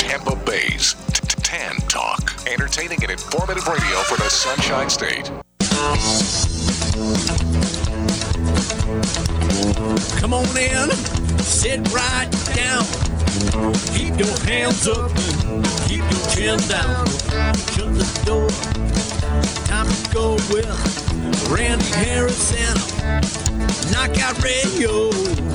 Tampa Bay's Tan Talk. Entertaining and informative radio for the Sunshine State. Come on in, sit right down. Keep your hands up, keep your chin down. Shut the door, time to go with Randy Harris and Knockout Radio.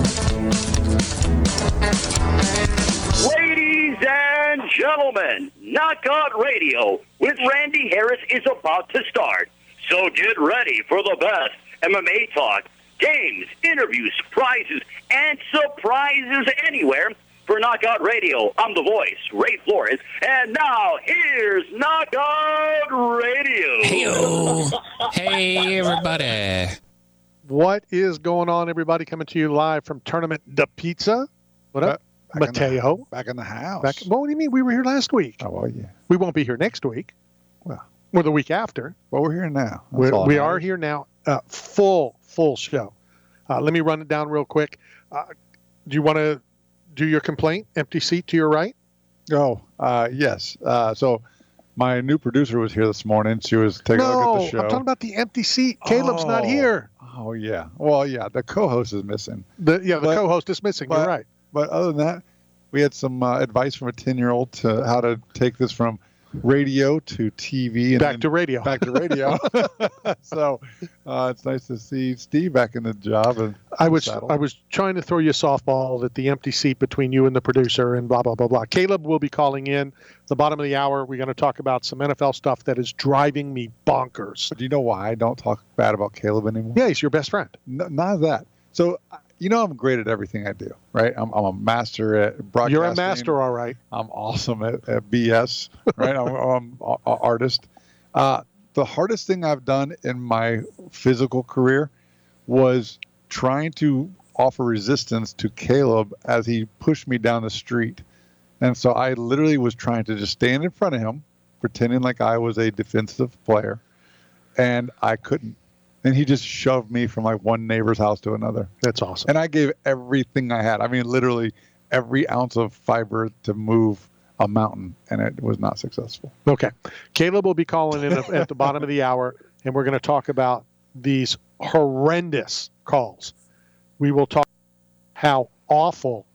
Ladies and gentlemen, Knockout Radio with Randy Harris is about to start. So get ready for the best MMA talk, games, interviews, prizes, and surprises anywhere. For Knockout Radio, I'm the voice, Ray Flores. And now, here's Knockout Radio. Hey-o. Hey, everybody. What is going on, everybody? Coming to you live from Tournament de Pizza. What up, Mateo? Back in the house. Well, what do you mean? We were here last week. Oh, well, yeah. We won't be here next week. Well, or the week after. Well, we're here now. We are here now. Full show. Let me run it down real quick. Do you want to do your complaint? Empty seat to your right? Oh, yes. So my new producer was here this morning. She was taking a look at the show. I'm talking about the empty seat. Caleb's not here. Oh, yeah. Well, yeah, the co-host is missing. The co-host is missing. You're right. But other than that, we had some advice from a 10-year-old to how to take this from radio to TV and back to radio. So it's nice to see Steve back in the job. And I was trying to throw you a softball at the empty seat between you and the producer and blah, blah, blah, blah. Caleb will be calling in the bottom of the hour. We're going to talk about some NFL stuff that is driving me bonkers. But do you know why I don't talk bad about Caleb anymore? Yeah, he's your best friend. No, not that. So, I'm great at everything I do, right? I'm a master at broadcasting. You're a master, all right. I'm awesome at BS, right? I'm an artist. The hardest thing I've done in my physical career was trying to offer resistance to Caleb as he pushed me down the street. And so I literally was trying to just stand in front of him, pretending like I was a defensive player, and I couldn't. And he just shoved me from like one neighbor's house to another. That's awesome. And I gave everything I had. I mean, literally every ounce of fiber to move a mountain, and it was not successful. Okay. Caleb will be calling in at the bottom of the hour, and we're going to talk about these horrendous calls. We will talk how awful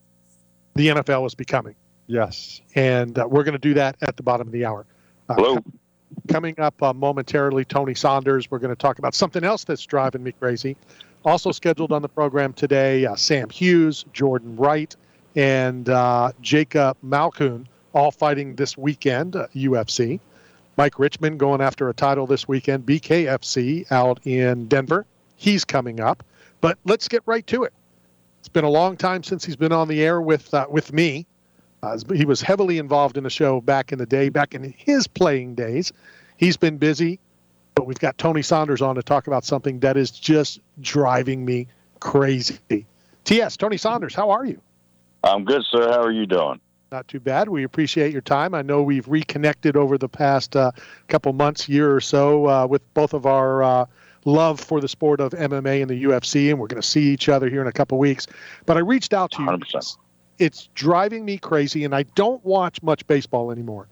the NFL is becoming. Yes. And we're going to do that at the bottom of the hour. Hello. Coming up momentarily, Tony Saunders. We're going to talk about something else that's driving me crazy. Also scheduled on the program today, Sam Hughes, Jordan Wright, and Jacob Malkoun, all fighting this weekend, UFC. Mike Richmond going after a title this weekend, BKFC out in Denver. He's coming up. But let's get right to it. It's been a long time since he's been on the air with me. He was heavily involved in the show back in the day, back in his playing days. He's been busy, but we've got Tony Saunders on to talk about something that is just driving me crazy. TS, Tony Saunders, how are you? I'm good, sir. How are you doing? Not too bad. We appreciate your time. I know we've reconnected over the past couple months, year or so, with both of our love for the sport of MMA and the UFC, and we're going to see each other here in a couple weeks. But I reached out to you. 100%. It's driving me crazy, and I don't watch much baseball anymore.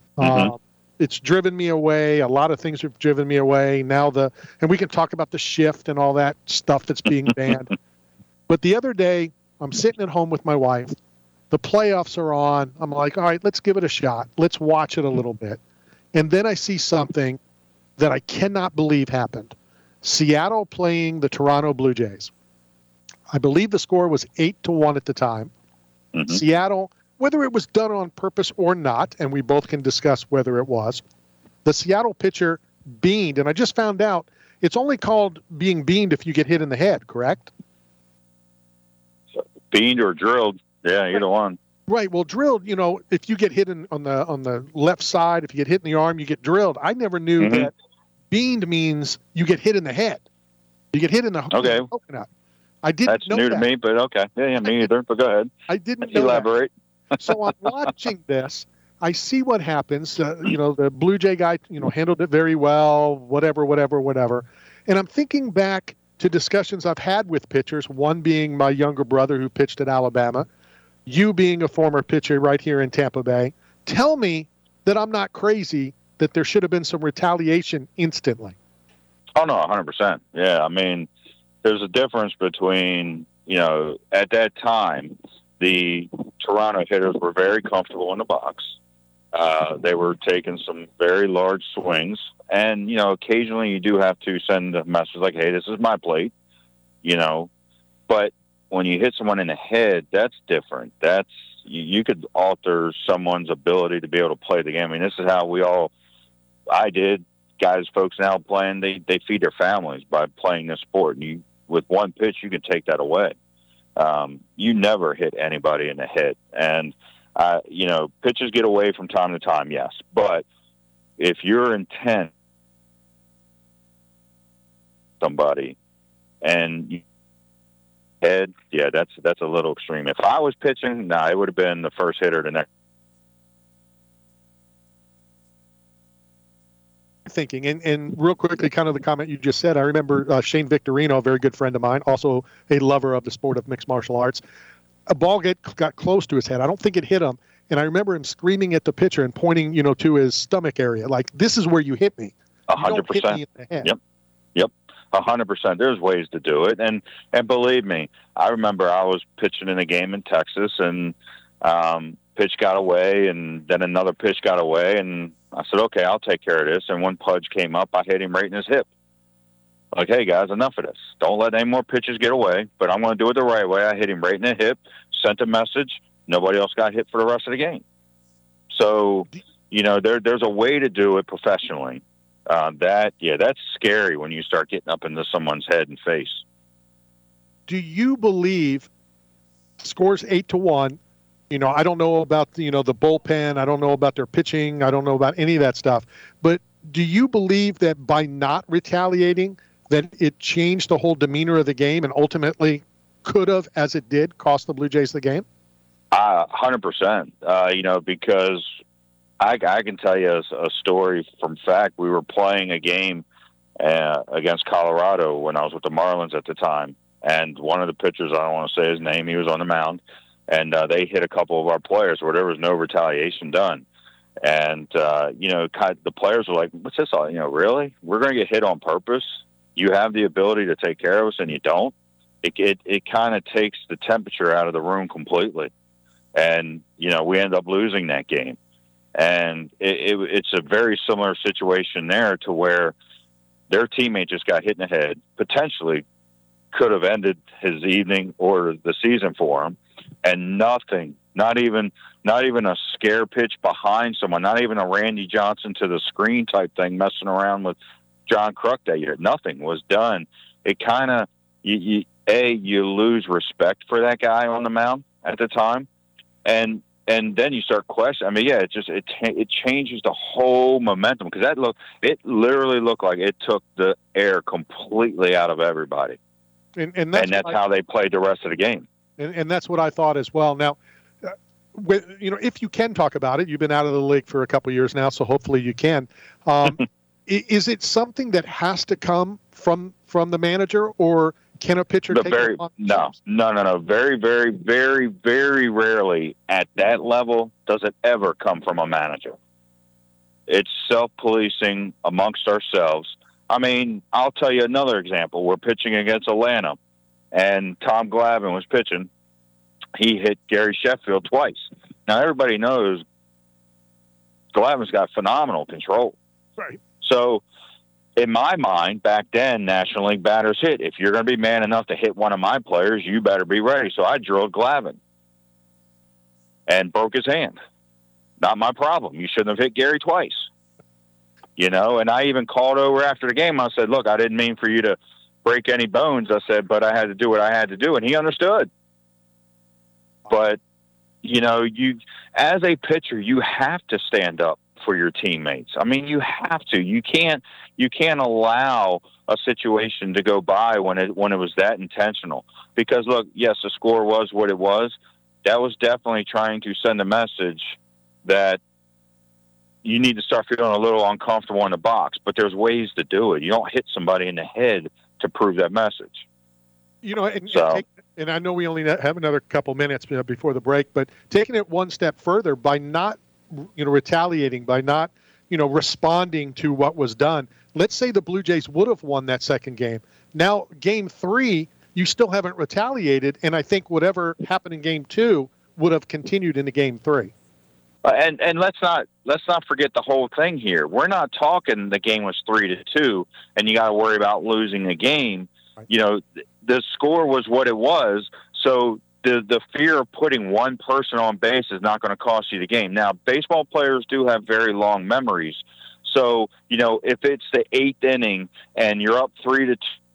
It's driven me away. A lot of things have driven me away. And we can talk about the shift and all that stuff that's being banned. But the other day, I'm sitting at home with my wife. The playoffs are on. I'm like, all right, let's give it a shot. Let's watch it a little bit. And then I see something that I cannot believe happened. Seattle playing the Toronto Blue Jays. I believe the score was 8-1 at the time. Mm-hmm. Seattle, whether it was done on purpose or not, and we both can discuss whether it was, the Seattle pitcher beamed, and I just found out it's only called being beamed if you get hit in the head, correct? Beamed or drilled, yeah, either one. Right. Well, drilled, if you get hit on the left side, if you get hit in the arm, you get drilled. I never knew that beamed means you get hit in the head. You get hit in the coconut. I didn't That's know new that. to me, but okay. Yeah, me either, but go ahead. I didn't know elaborate. So I'm watching this. I see what happens. The Blue Jay guy, handled it very well, whatever. And I'm thinking back to discussions I've had with pitchers, one being my younger brother who pitched at Alabama. you being a former pitcher right here in Tampa Bay, tell me that I'm not crazy, that there should have been some retaliation instantly. Oh, no, 100%. Yeah, I mean, there's a difference between, at that time, the Toronto hitters were very comfortable in the box. They were taking some very large swings. And, occasionally you do have to send a message like, hey, this is my plate, But when you hit someone in the head, that's different. You could alter someone's ability to be able to play the game. I mean, this is how I did. Folks now playing, they feed their families by playing this sport. And with one pitch, you can take that away. You never hit anybody in the head. And, pitches get away from time to time, yes. But if you're intent somebody and head, yeah, that's a little extreme. If I was pitching, it would have been the first hitter the next. Thinking and real quickly, kind of the comment you just said, I remember Shane Victorino, a very good friend of mine, also a lover of the sport of mixed martial arts. A ball got close to his head. I don't think it hit him, and I remember him screaming at the pitcher and pointing, to his stomach area, like, "This is where you hit me. 100%. Yep. 100%. There's ways to do it, and believe me, I remember I was pitching in a game in Texas, and pitch got away, and then another pitch got away, and I said, okay, I'll take care of this. And when Pudge came up, I hit him right in his hip. Like, hey, guys, enough of this. Don't let any more pitches get away, but I'm going to do it the right way. I hit him right in the hip, sent a message. Nobody else got hit for the rest of the game. So, there's a way to do it professionally. That's scary when you start getting up into someone's head and face. Do you believe scores 8-1? I don't know about, the bullpen. I don't know about their pitching. I don't know about any of that stuff. But do you believe that by not retaliating, that it changed the whole demeanor of the game and ultimately could have, as it did, cost the Blue Jays the game? 100%. Because I can tell you a story from fact. We were playing a game against Colorado when I was with the Marlins at the time. And one of the pitchers, I don't want to say his name, he was on the mound. And they hit a couple of our players where there was no retaliation done. And, the players were like, what's this all? Really? We're going to get hit on purpose? You have the ability to take care of us and you don't? It kind of takes the temperature out of the room completely. And, we end up losing that game. And it's a very similar situation there to where their teammate just got hit in the head, potentially could have ended his evening or the season for him. And nothing, not even a scare pitch behind someone, not even a Randy Johnson to the screen type thing, messing around with John Kruk that year. Nothing was done. It kind of, you lose respect for that guy on the mound at the time. And then you start questioning. I mean, yeah, it changes the whole momentum, because it literally looked like it took the air completely out of everybody. And that's how they played the rest of the game. And that's what I thought as well. Now, if you can talk about it, you've been out of the league for a couple of years now, so hopefully you can. Is it something that has to come from the manager, or can a pitcher take it on? No. Very, very, very, very rarely at that level does it ever come from a manager. It's self-policing amongst ourselves. I mean, I'll tell you another example. We're pitching against Atlanta, and Tom Glavine was pitching. He hit Gary Sheffield twice. Now, everybody knows Glavine's got phenomenal control. Right. So, in my mind, back then, National League batters hit. If you're going to be man enough to hit one of my players, you better be ready. So I drilled Glavine and broke his hand. Not my problem. You shouldn't have hit Gary twice. And I even called over after the game. I said, look, I didn't mean for you to break any bones. I said, but I had to do what I had to do. And he understood. But, you, as a pitcher, you have to stand up for your teammates. I mean, you have to. You can't allow a situation to go by when it was that intentional. Because look, yes, the score was what it was. That was definitely trying to send a message that you need to start feeling a little uncomfortable in the box. But there's ways to do it. You don't hit somebody in the head to prove that message. and I know we only have another couple minutes before the break, but taking it one step further by not, retaliating, by not, responding to what was done. Let's say the Blue Jays would have won that second game. Now, game 3, you still haven't retaliated, and I think whatever happened in game 2 would have continued into game 3. And let's not forget the whole thing here. We're not talking the game was 3-2, and you got to worry about losing a game. Right. The score was what it was, so the fear of putting one person on base is not going to cost you the game. Now, baseball players do have very long memories, so if it's the 8th inning and you're up 3-2,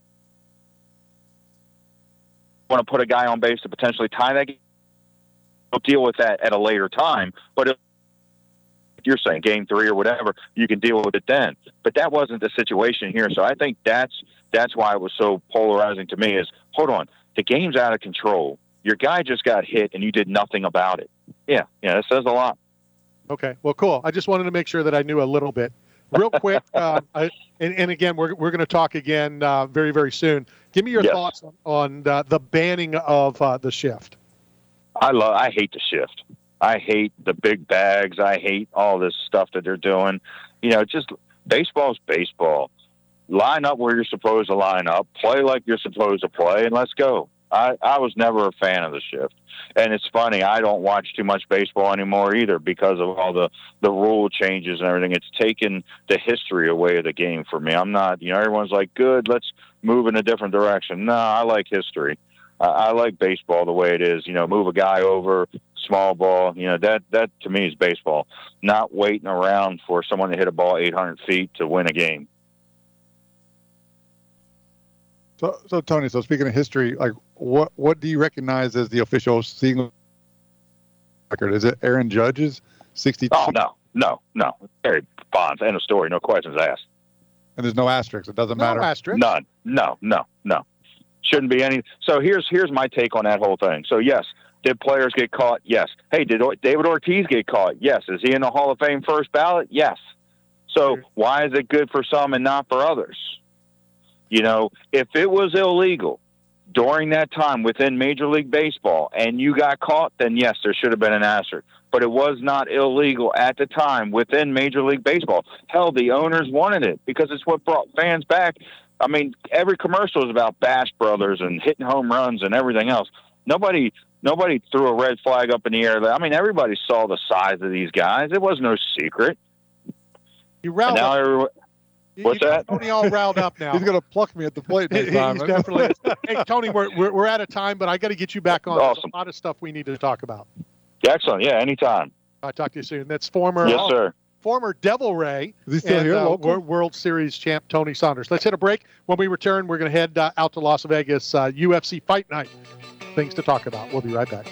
want to put a guy on base to potentially tie that game, we'll deal with that at a later time. But if you're saying game 3 or whatever, you can deal with it then. But that wasn't the situation here. So I think that's why it was so polarizing to me is, hold on, the game's out of control. Your guy just got hit and you did nothing about it. Yeah, that says a lot. Okay, well, cool. I just wanted to make sure that I knew a little bit. Real quick, and again, we're going to talk again very, very soon. Give me your thoughts on the banning of the shift. I hate the shift. I hate the big bags. I hate all this stuff that they're doing. Just baseball's baseball. Line up where you're supposed to line up, play like you're supposed to play, and let's go. I was never a fan of the shift. And it's funny, I don't watch too much baseball anymore either because of all the rule changes and everything. It's taken the history away of the game for me. I'm not, everyone's like, good, let's move in a different direction. No, I like history. I like baseball the way it is, move a guy over, small ball, that to me is baseball, not waiting around for someone to hit a ball 800 feet to win a game. So Tony, speaking of history, like what do you recognize as the official single record? Is it Aaron Judge's 62? Oh, no. Barry Bonds, end of story, no questions asked. And there's no asterisks. It doesn't matter. Asterisk. None. No. Shouldn't be any. So here's my take on that whole thing. So yes, did players get caught? Yes. Hey, did David Ortiz get caught? Yes. Is he in the Hall of Fame first ballot? Yes. So why is it good for some and not for others? If it was illegal during that time within Major League Baseball and you got caught, then yes, there should have been an asterisk. But it was not illegal at the time within Major League Baseball. Hell, the owners wanted it because it's what brought fans back. I mean, every commercial is about Bash Brothers and hitting home runs and everything else. Nobody threw a red flag up in the air. I mean, everybody saw the size of these guys. It was no secret. You riled up. What's that? Tony all riled up now. He's going to pluck me at the plate next time. He's definitely. Hey, Tony, we're out of time, but I got to get you back on. Awesome. There's a lot of stuff we need to talk about. Excellent. Yeah, anytime. I'll talk to you soon. That's former Devil Ray Is he still here, local? World Series champ Tony Saunders. Let's hit a break. When we return, we're going to head out to Las Vegas, UFC Fight Night. Things to talk about. We'll be right back.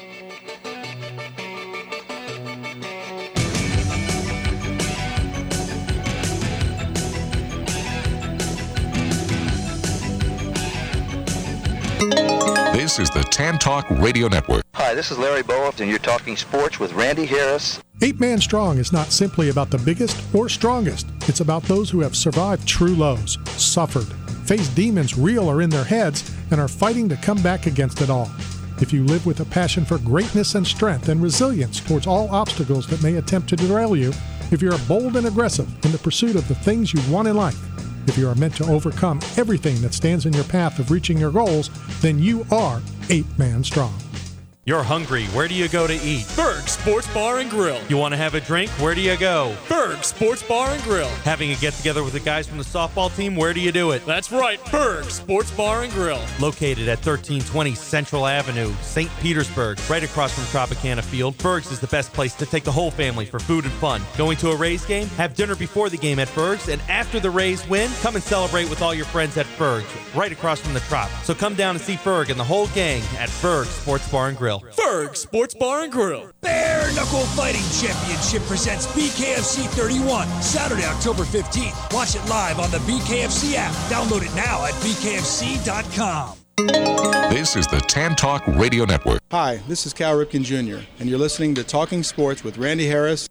This is the Tan Talk Radio Network. Hi, this is Larry Bowa, and you're talking sports with Randy Harris. 8 Man Strong is not simply about the biggest or strongest. It's about those who have survived true lows, suffered, faced demons real or in their heads, and are fighting to come back against it all. If you live with a passion for greatness and strength and resilience towards all obstacles that may attempt to derail you, if you're bold and aggressive in the pursuit of the things you want in life, if you are meant to overcome everything that stands in your path of reaching your goals, then you are 8 Man Strong. You're hungry. Where do you go to eat? Berg Sports Bar and Grill. You want to have a drink? Where do you go? Berg Sports Bar and Grill. Having a get-together with the guys from the softball team? Where do you do it? That's right, Berg Sports Bar and Grill. Located at 1320 Central Avenue, St. Petersburg, right across from Tropicana Field, Berg's is the best place to take the whole family for food and fun. Going to a Rays game? Have dinner before the game at Berg's, and after the Rays win, come and celebrate with all your friends at Berg's, right across from the Trop. So come down and see Berg and the whole gang at Berg Sports Bar and Grill. Berg Sports Bar and Grill. Bare Knuckle Fighting Championship presents BKFC 31, Saturday, October 15th. Watch it live on the BKFC app. Download it now at bkfc.com. This is the Tan Talk Radio Network. Hi, this is Cal Ripken Jr., and you're listening to Talking Sports with Randy Harris.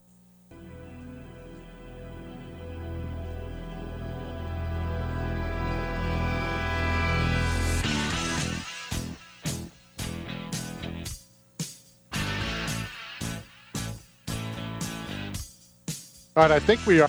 All right, I think we are.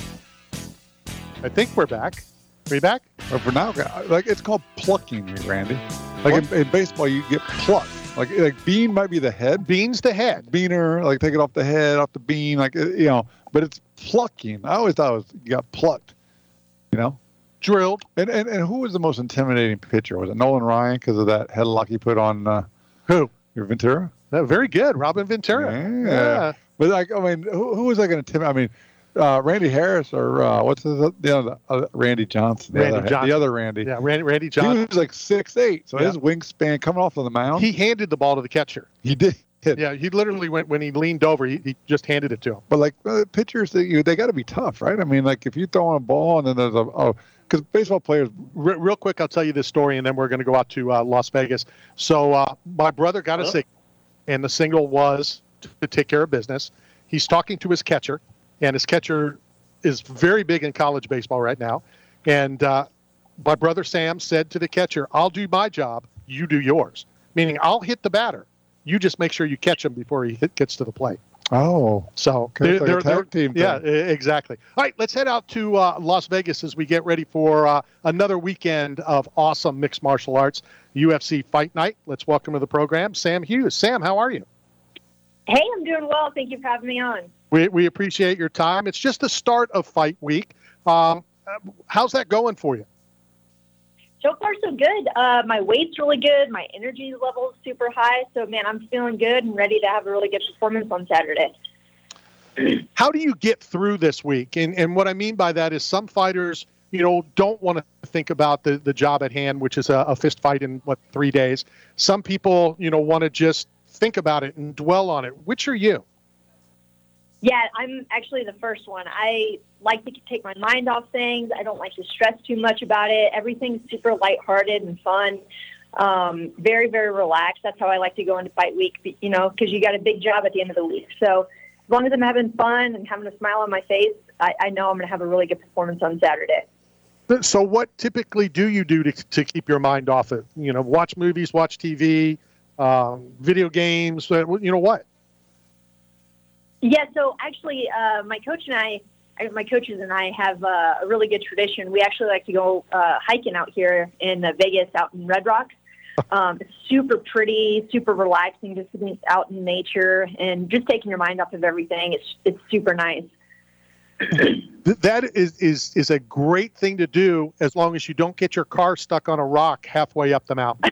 I think we're back. Are we back? But for now, like it's called plucking, Randy. Like in baseball, you get plucked. Like bean might be the head. Bean's the head. Beaner, like take it off the head, off the bean, like But it's plucking. I always thought you got plucked. Drilled. And who was the most intimidating pitcher? Was it Nolan Ryan because of that headlock he put on? Who? Your Ventura. Very good, Robin Ventura. Yeah. But who was that going to intimidate? Randy Harris or what's the other Randy Johnson? The other Randy. Yeah, Randy Johnson. He was like 6'8", so his wingspan coming off of the mound. He handed the ball to the catcher. He did. Yeah, he literally went when he leaned over. He just handed it to him. But pitchers, they got to be tough, right? I mean, if you throw a ball and then there's because baseball players. Real quick, I'll tell you this story, and then we're going to go out to Las Vegas. So my brother got a signal, and the signal was to take care of business. He's talking to his catcher, and his catcher is very big in college baseball right now. And my brother Sam said to the catcher, "I'll do my job, you do yours." Meaning, I'll hit the batter. You just make sure you catch him before he gets to the plate. Oh. So they're a tag team thing. Yeah, exactly. All right, let's head out to Las Vegas as we get ready for another weekend of awesome mixed martial arts, UFC Fight Night. Let's welcome to the program Sam Hughes. Sam, how are you? Hey, I'm doing well. Thank you for having me on. We appreciate your time. It's just the start of fight week. How's that going for you? So far, so good. My weight's really good. My energy level is super high. So, man, I'm feeling good and ready to have a really good performance on Saturday. How do you get through this week? And what I mean by that is some fighters, don't want to think about the job at hand, which is a fist fight in, 3 days. Some people, want to just think about it and dwell on it. Which are you? Yeah, I'm actually the first one. I like to take my mind off things. I don't like to stress too much about it. Everything's super lighthearted and fun. Very, very relaxed. That's how I like to go into fight week, because you got a big job at the end of the week. So as long as I'm having fun and having a smile on my face, I know I'm going to have a really good performance on Saturday. So what typically do you do to keep your mind off it? Watch movies, watch TV, video games, what? Yeah, so actually, my coaches and I have a really good tradition. We actually like to go hiking out here in Vegas, out in Red Rocks. It's super pretty, super relaxing, just being out in nature and just taking your mind off of everything. It's super nice. That is a great thing to do as long as you don't get your car stuck on a rock halfway up the mountain.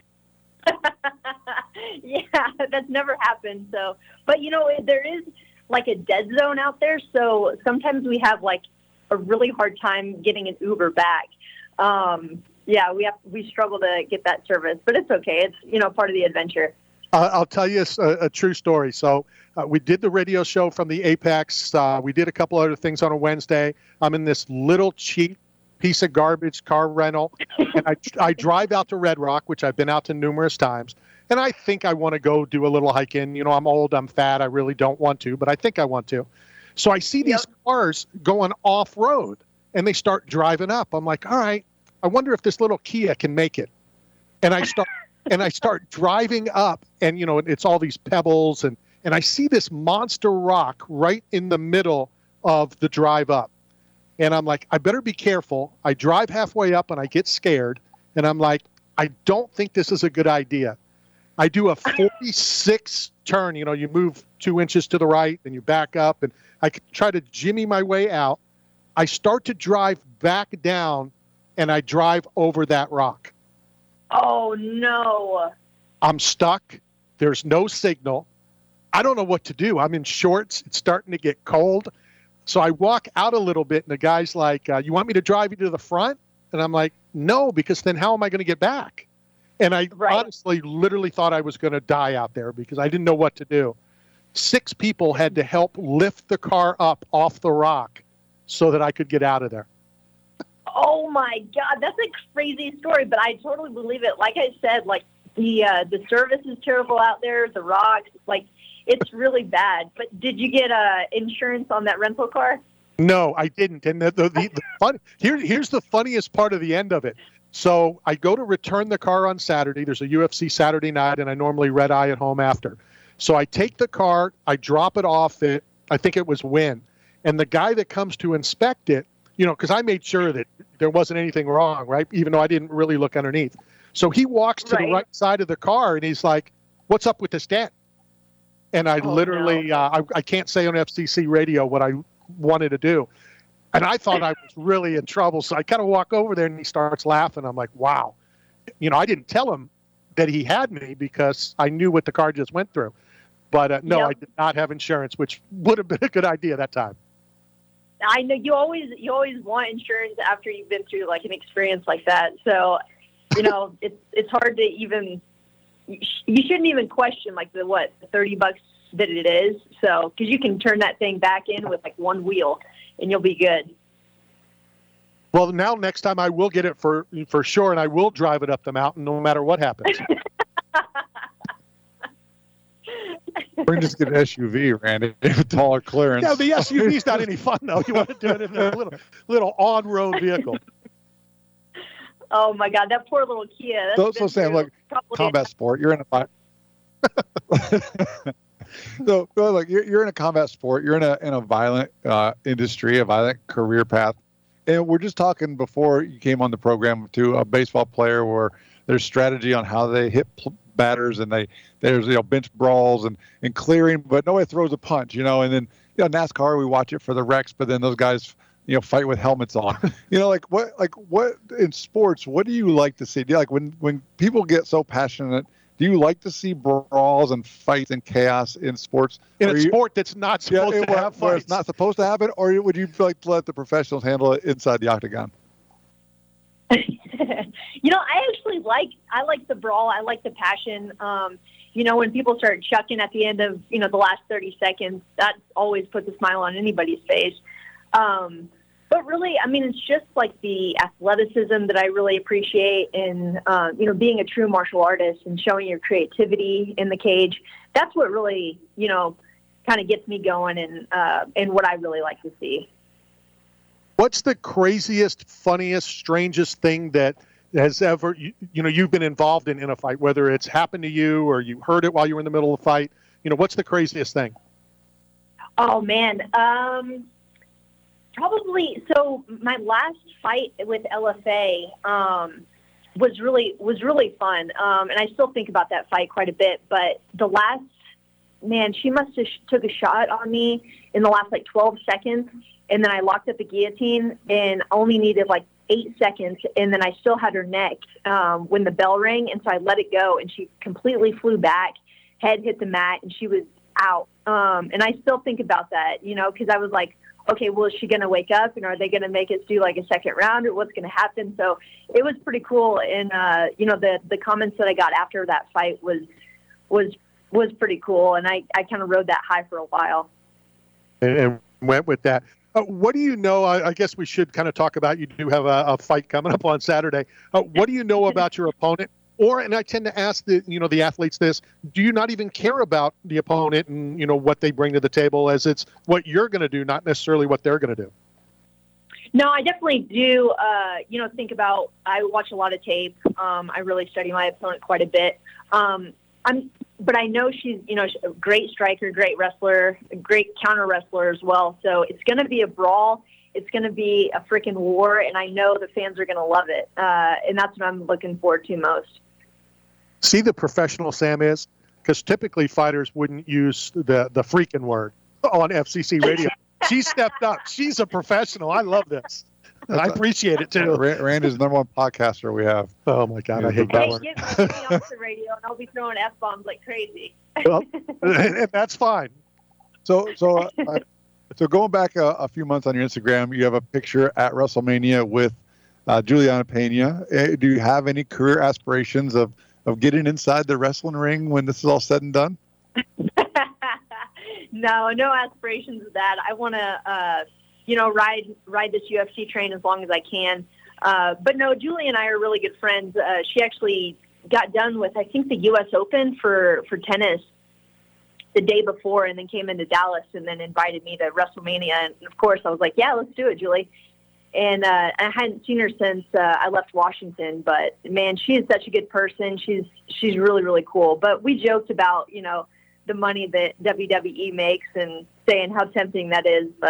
Yeah, that's never happened. So, but there is like a dead zone out there, so sometimes we have like a really hard time getting an Uber back. Yeah, we struggle to get that service, but it's okay. It's part of the adventure. I'll tell you a true story. So we did the radio show from the Apex. We did a couple other things on a Wednesday. I'm in this little cheap piece of garbage car rental, and I drive out to Red Rock, which I've been out to numerous times. And I think I want to go do a little hiking. I'm old, I'm fat, I really don't want to, but I think I want to. So I see these cars going off-road, and they start driving up. I'm like, all right, I wonder if this little Kia can make it. And I start driving up, and it's all these pebbles, and I see this monster rock right in the middle of the drive up. And I'm like, I better be careful. I drive halfway up, and I get scared, and I'm like, I don't think this is a good idea. I do a 46 turn. You move 2 inches to the right, and you back up, and I try to jimmy my way out. I start to drive back down, and I drive over that rock. Oh, no. I'm stuck. There's no signal. I don't know what to do. I'm in shorts. It's starting to get cold. So I walk out a little bit, and the guy's like, you want me to drive you to the front? And I'm like, no, because then how am I going to get back? And I honestly literally thought I was going to die out there because I didn't know what to do. 6 people had to help lift the car up off the rock so that I could get out of there. Oh, my God. That's a crazy story, but I totally believe it. Like I said, the service is terrible out there, the rocks, it's really bad. But did you get insurance on that rental car? No, I didn't. And the fun, here's the funniest part of the end of it. So I go to return the car on Saturday. There's a UFC Saturday night, and I normally red eye at home after. So I take the car, I drop it off at, I think it was Wynn, And the guy that comes to inspect it, because I made sure that there wasn't anything wrong, right? Even though I didn't really look underneath. So he walks to the right side of the car and he's like, "What's up with this dent?" And I I can't say on FCC radio what I wanted to do. And I thought I was really in trouble. So I kind of walk over there and he starts laughing. I'm like, wow. I didn't tell him that he had me because I knew what the car just went through. But no, I did not have insurance, which would have been a good idea that time. I know you always want insurance after you've been through like an experience like that. So, it's hard to even, you shouldn't even question like the $30 that it is. So, cause you can turn that thing back in with like one wheel and you'll be good. Well, now next time I will get it for sure. And I will drive it up the mountain no matter what happens. We're going to just get an SUV, Randy, with taller clearance. Yeah, the SUV's not any fun, though. You want to do it in a little on-road vehicle. Oh, my God, that poor little Kia. So Sam, look, combat sport, you're in a so, like, you're in a combat sport. You're in a violent industry, a violent career path. And we're just talking before you came on the program to a baseball player where there's strategy on how they hit batters and there's bench brawls and clearing, but nobody throws a punch, and then NASCAR, we watch it for the wrecks, but then those guys fight with helmets on. What in sports, what do you like to see? Do you like when people get so passionate, do you like to see brawls and fights and chaos in sports? In a sport that's not supposed to have fights. Where it's not supposed to happen, or would you like to let the professionals handle it inside the octagon? I like the brawl. I like the passion. When people start chucking at the end of, the last 30 seconds, that always puts a smile on anybody's face. But really, it's just like the athleticism that I really appreciate and, being a true martial artist and showing your creativity in the cage. That's what really, kind of gets me going and what I really like to see. What's the craziest, funniest, strangest thing that has ever, you've been involved in a fight, whether it's happened to you or you heard it while you were in the middle of the fight? What's the craziest thing? Oh, man. Probably. So my last fight with LFA was really fun. And I still think about that fight quite a bit. But she must have took a shot on me in the last 12 seconds. And then I locked up the guillotine and only needed 8 seconds. And then I still had her neck when the bell rang. And so I let it go and she completely flew back, head hit the mat, and she was out. And I still think about that, because I was like, okay, well, is she going to wake up and are they going to make us do a second round or what's going to happen? So it was pretty cool. And, the comments that I got after that fight was pretty cool. And I kind of rode that high for a while. And went with that. What do you know? I guess we should kind of talk about, you do have a fight coming up on Saturday. What do you know about your opponent? And I tend to ask the athletes this, do you not even care about the opponent and, what they bring to the table, as it's what you're going to do, not necessarily what they're going to do? No, I definitely do, think about, I watch a lot of tape. I really study my opponent quite a bit. But I know she's, a great striker, great wrestler, a great counter wrestler as well. So it's going to be a brawl. It's going to be a freaking war. And I know the fans are going to love it. And that's what I'm looking forward to most. See, the professional Sam is, because typically fighters wouldn't use the freaking word on FCC radio. She stepped up. She's a professional. I love this. And I appreciate it, too. Randy's the #1 podcaster we have. Oh, my God. I hate that one. Get me off the radio, and I'll be throwing F-bombs like crazy. Well, that's fine. So going back a few months on your Instagram, you have a picture at WrestleMania with Juliana Pena. Do you have any career aspirations of getting inside the wrestling ring when this is all said and done? No aspirations of that. I want to, ride this UFC train as long as I can. But no, Julie and I are really good friends. She actually got done with, I think, the U.S. Open for tennis the day before, and then came into Dallas and then invited me to WrestleMania. And of course I was like, yeah, let's do it, Julie. And I hadn't seen her since I left Washington, but man, she is such a good person. She's really, really cool. But we joked about, the money that WWE makes and saying how tempting that is. But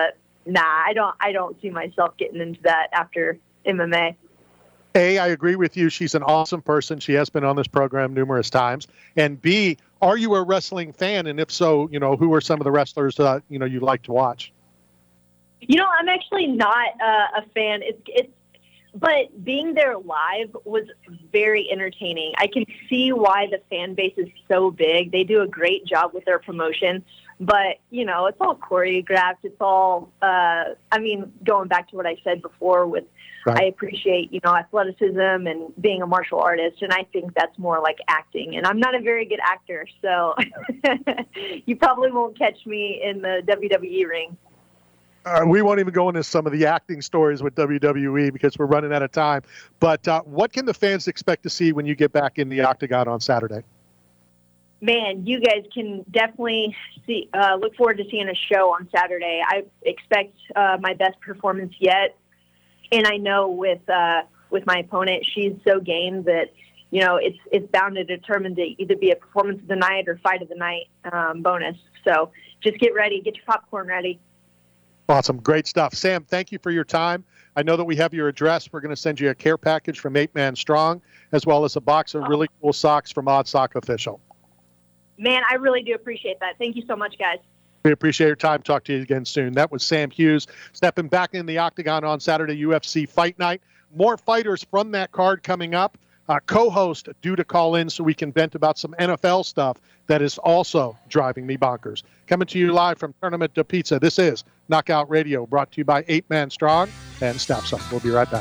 nah, I don't see myself getting into that after MMA. A, I agree with you. She's an awesome person. She has been on this program numerous times. And B, are you a wrestling fan? And if so, who are some of the wrestlers you like to watch? I'm actually not a fan. But being there live was very entertaining. I can see why the fan base is so big. They do a great job with their promotion. But, it's all choreographed. It's all, going back to what I said before with, right. I appreciate, athleticism and being a martial artist. And I think that's more like acting. And I'm not a very good actor. So you probably won't catch me in the WWE ring. We won't even go into some of the acting stories with WWE because we're running out of time. But what can the fans expect to see when you get back in the Octagon on Saturday? Man, you guys can definitely look forward to seeing a show on Saturday. I expect my best performance yet. And I know with my opponent, she's so game that, it's bound to determine to either be a performance of the night or fight of the night bonus. So just get ready. Get your popcorn ready. Awesome. Great stuff. Sam, thank you for your time. I know that we have your address. We're going to send you a care package from 8 Man Strong, as well as a box of really cool socks from Odd Sock Official. Man, I really do appreciate that. Thank you so much, guys. We appreciate your time. Talk to you again soon. That was Sam Hughes stepping back in the Octagon on Saturday, UFC Fight Night. More fighters from that card coming up. Co-host due to call in so we can vent about some NFL stuff that is also driving me bonkers. Coming to you live from Tournament to Pizza. This is Knockout Radio, brought to you by 8 Man Strong and Staff Zone. We'll be right back.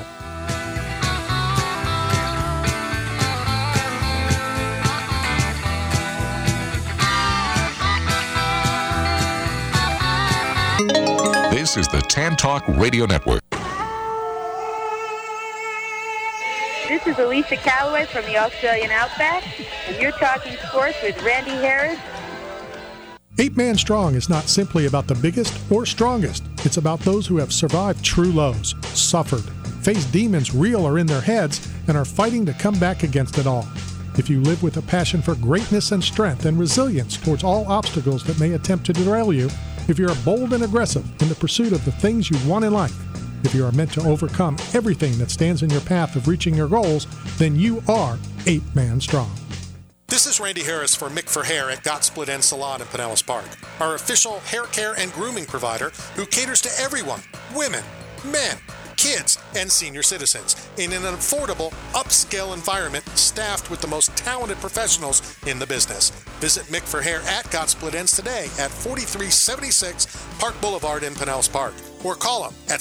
This is the Tan Talk Radio Network. This is Alicia Calloway from the Australian Outback, and you're talking sports with Randy Harris. 8 Man Strong is not simply about the biggest or strongest. It's about those who have survived true lows, suffered, faced demons real or in their heads, and are fighting to come back against it all. If you live with a passion for greatness and strength and resilience towards all obstacles that may attempt to derail you, if you're bold and aggressive in the pursuit of the things you want in life, if you are meant to overcome everything that stands in your path of reaching your goals, then you are 8 Man Strong. This is Randy Harris for Mick for Hair at Got Split End Salon in Pinellas Park, our official hair care and grooming provider who caters to everyone, women, men, kids, and senior citizens in an affordable, upscale environment staffed with the most talented professionals in the business. Visit Mick for Hair at Got Split Ends today at 4376 Park Boulevard in Pinellas Park, or call them at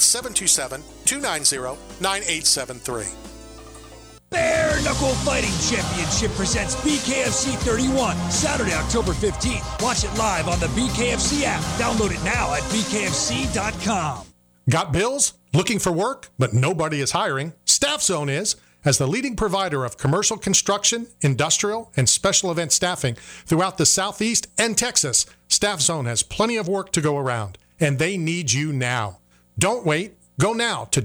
727-290-9873. Bare Knuckle Fighting Championship presents BKFC 31, Saturday, October 15th. Watch it live on the BKFC app. Download it now at bkfc.com. Got bills? Looking for work, but nobody is hiring? Staff Zone is. As the leading provider of commercial construction, industrial, and special event staffing throughout the Southeast and Texas, Staff Zone has plenty of work to go around, and they need you now. Don't wait. Go now to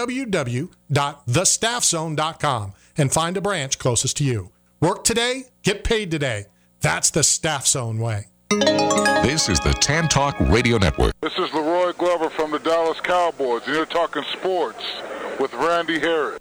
www.thestaffzone.com and find a branch closest to you. Work today, get paid today. That's the Staff Zone way. This is the Tan Talk Radio Network. This is Leroy Glover from the Dallas Cowboys, and you're talking sports with Randy Harris.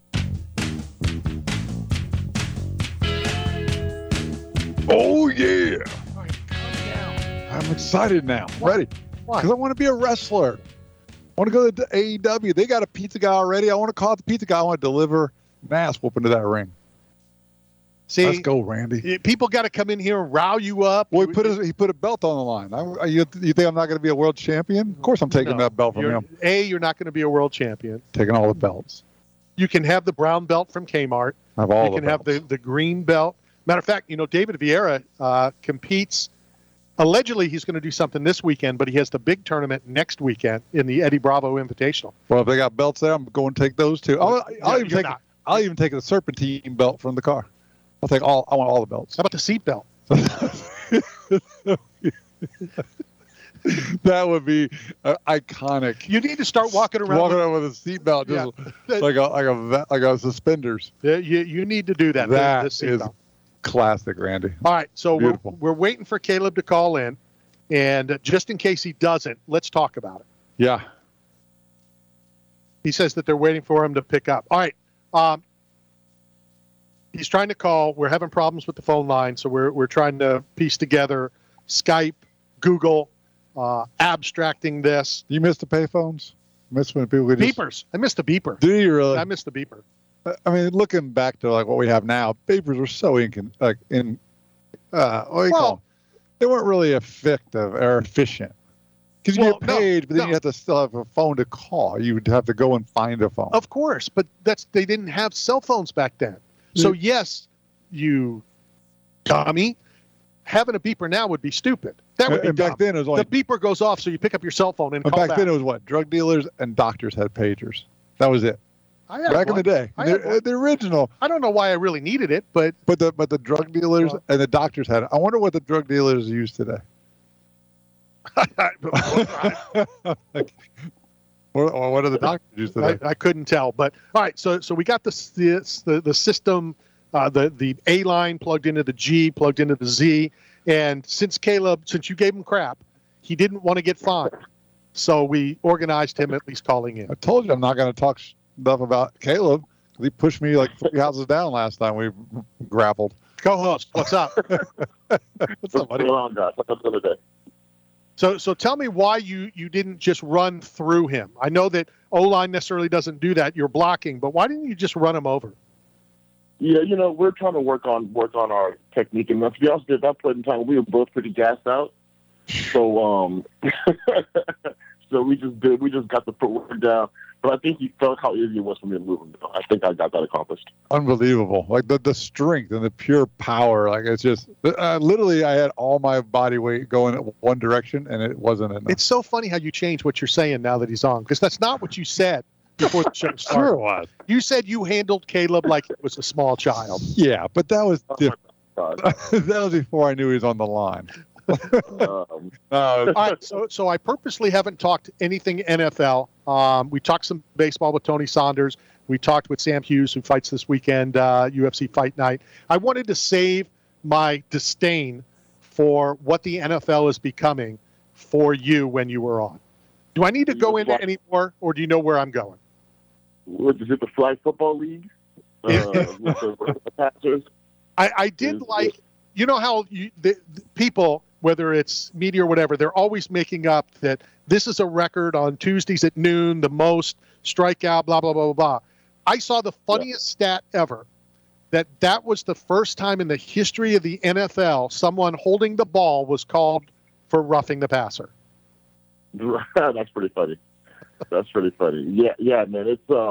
Oh, yeah. I'm excited now. Why? Ready. Because I want to be a wrestler. I want to go to AEW. They got a pizza guy already. I want to call it the pizza guy. I want to deliver an ass whooping to that ring. See, let's go, Randy. People got to come in here and row you up. Well, he put a belt on the line. You think I'm not going to be a world champion? Of course I'm taking that belt from him. You're not going to be a world champion. Taking all the belts. You can have the brown belt from Kmart. Have all you can have the green belt. Matter of fact, David Vieira competes. Allegedly, he's going to do something this weekend, but he has the big tournament next weekend in the Eddie Bravo Invitational. Well, if they got belts there, I'm going to take those too. I'll even take the Serpentine belt from the car. I want all the belts. How about the seat belt? That would be iconic. You need to start walking around with a seat belt, just like a suspenders. You need to do that. That the is classic, Randy. All right, so we're waiting for Caleb to call in, and just in case he doesn't, let's talk about it. Yeah. He says that they're waiting for him to pick up. All right. He's trying to call. We're having problems with the phone line, so we're trying to piece together Skype, Google, abstracting this. You missed the payphones? Miss when people could beepers. I missed the beeper. Do you really? I missed the beeper. I mean, looking back to like what we have now, beepers were so what do you call them? They weren't really effective or efficient. Because you get paid, but then you have to still have a phone to call. You would have to go and find a phone. Of course, but they didn't have cell phones back then. So yes, you dummy, having a beeper now would be stupid. That would be dumb. Back then it was only the beeper goes off, so you pick up your cell phone and call back. Then it was what? Drug dealers and doctors had pagers. That was it. Back in the day, the original. I don't know why I really needed it, but the drug dealers and the doctors had it. I wonder what the drug dealers use today. What do the doctors use today? I couldn't tell, but all right. So we got the system, the A line plugged into the G, plugged into the Z, and since you gave him crap, he didn't want to get fined, so we organized him at least calling in. I told you I'm not going to talk stuff about Caleb. He pushed me like 3 houses down last time we grappled. Co-host, what's up? What's up, buddy? What's up today? So tell me why you didn't just run through him. I know that O-line necessarily doesn't do that. You're blocking, but why didn't you just run him over? Yeah, we're trying to work on our technique, and to be honest, at that point in time, we were both pretty gassed out. So so we just got the footwork down. But I think he felt how easy it was for me to move him. I think I got that accomplished. Unbelievable. Like the strength and the pure power. Like it's just literally I had all my body weight going in one direction and it wasn't enough. It's so funny how you change what you're saying now that he's on, because that's not what you said before the show started. Sure it was. You said you handled Caleb like it was a small child. Yeah, but that was different. That was before I knew he was on the line. All right, so I purposely haven't talked anything NFL. We talked some baseball with Tony Saunders. We talked with Sam Hughes, who fights this weekend, UFC Fight Night. I wanted to save my disdain for what the NFL is becoming for you when you were on. Do I need to go into any more, or do you know where I'm going? Is it the Flag Football League? With the Packers? I did like, you know how the people, whether it's media or whatever, they're always making up that this is a record on Tuesdays at noon, the most strikeout, blah, blah, blah, blah, blah. I saw the funniest stat ever, that was the first time in the history of the NFL someone holding the ball was called for roughing the passer. That's pretty funny. That's pretty funny. Yeah, man.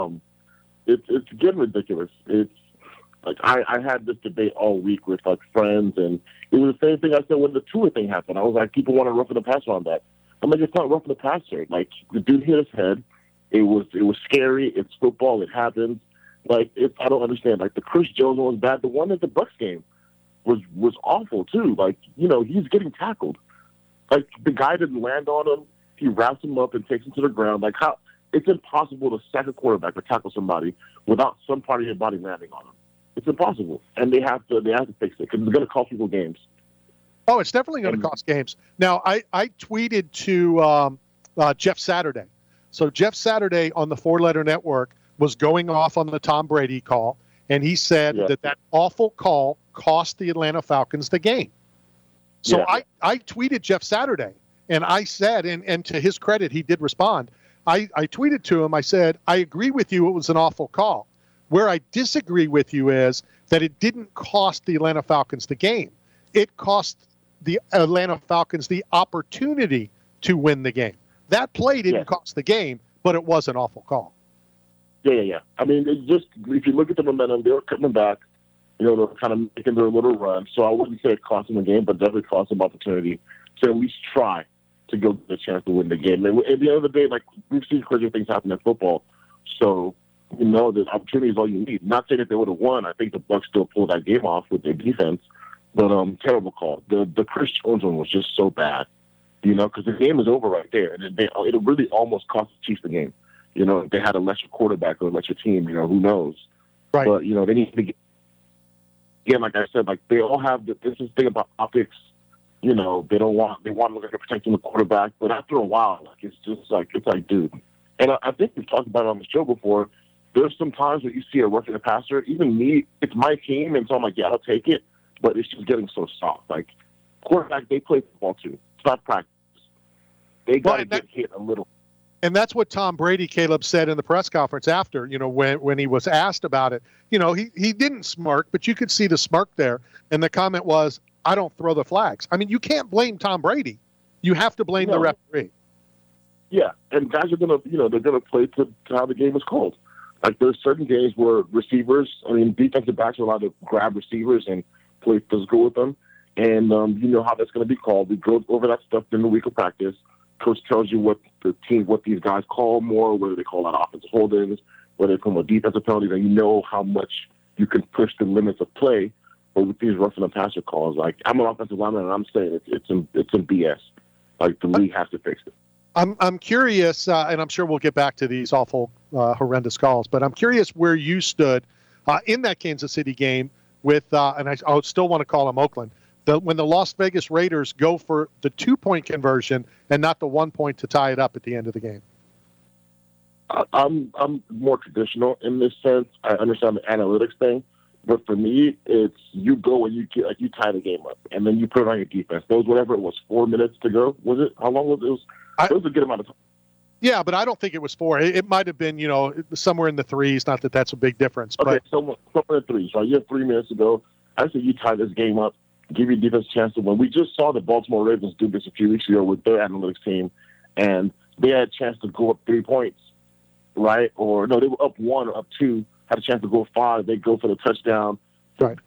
It's getting ridiculous. It's like I had this debate all week with like friends, and it was the same thing I said when the Tua thing happened. I was like, people want to roughing the passer on that. I'm like, it's not roughing the passer. Like the dude hit his head. It was scary. It's football. It happens. Like I don't understand. Like the Chris Jones one was bad. The one at the Bucs game was awful too. Like he's getting tackled. Like the guy didn't land on him. He wraps him up and takes him to the ground. Like how it's impossible to sack a quarterback or tackle somebody without some part of your body landing on him. It's impossible, and they have to fix it because it's going to cost people games. Oh, it's definitely going to cost games. Now, I tweeted to Jeff Saturday. So Jeff Saturday on the Four Letter Network was going off on the Tom Brady call, and he said that awful call cost the Atlanta Falcons the game. So I tweeted Jeff Saturday, and I said, and to his credit, he did respond. I tweeted to him, I said, I agree with you, it was an awful call. Where I disagree with you is that it didn't cost the Atlanta Falcons the game. It cost the Atlanta Falcons the opportunity to win the game. That play didn't cost the game, but it was an awful call. Yeah. I mean, it's just if you look at the momentum, they were coming back. They're kind of making their little run. So I wouldn't say it cost them the game, but definitely cost them opportunity to at least try to go get a chance to win the game. And at the end of the day, like we've seen crazy things happen in football. So the opportunity is all you need. Not saying that they would have won. I think the Bucs still pulled that game off with their defense, but terrible call. The Chris Jones one was just so bad, because the game is over right there, and it really almost cost the Chiefs the game. If they had a lesser quarterback or a lesser team, who knows? Right. But they need to get. Again, like I said, like they all have this thing about optics. They want to look like they're protecting the quarterback, but after a while, like it's like, dude. And I think we've talked about it on the show before. There's some times where you see a roughing the passer. Even me, it's my team, and so I'm like, yeah, I'll take it. But it's just getting so soft. Like, quarterback, they play football too. It's not practice. They got to get hit a little. And that's what Tom Brady, Caleb, said in the press conference after, when he was asked about it. He didn't smirk, but you could see the smirk there. And the comment was, I don't throw the flags. I mean, you can't blame Tom Brady. You have to blame the referee. Yeah, and guys are going to, they're going to play to how the game is called. Like, there's certain games where defensive backs are allowed to grab receivers and play physical with them. And you know how that's going to be called. We go over that stuff in the week of practice. Coach tells you what these guys call more, whether they call that offensive hold-ins, whether they call a defensive penalty, then you know how much you can push the limits of play. But with these roughing the passer calls, like, I'm an offensive lineman, and I'm saying it's some BS. Like, the league has to fix it. I'm curious, and I'm sure we'll get back to these awful, horrendous calls, but I'm curious where you stood in that Kansas City game with, and I still want to call them Oakland, when the Las Vegas Raiders go for the 2-point conversion and not the 1 point to tie it up at the end of the game. I'm more traditional in this sense. I understand the analytics thing, but for me, it's you go and you tie the game up, and then you put it on your defense. Those whatever it was, 4 minutes to go. Was it? How long was it? It was a good amount of time. Yeah, but I don't think it was 4. It might have been, somewhere in the 3s. Not that that's a big difference. Okay, but somewhere in the 3s. Right, you have 3 minutes to go. I say you tie this game up, give your defense a chance to win. We just saw the Baltimore Ravens do this a few weeks ago with their analytics team, and they had a chance to go up 3 points, right? Or no, they were up 1 or up 2, had a chance to go 5. They go for the touchdown. Right.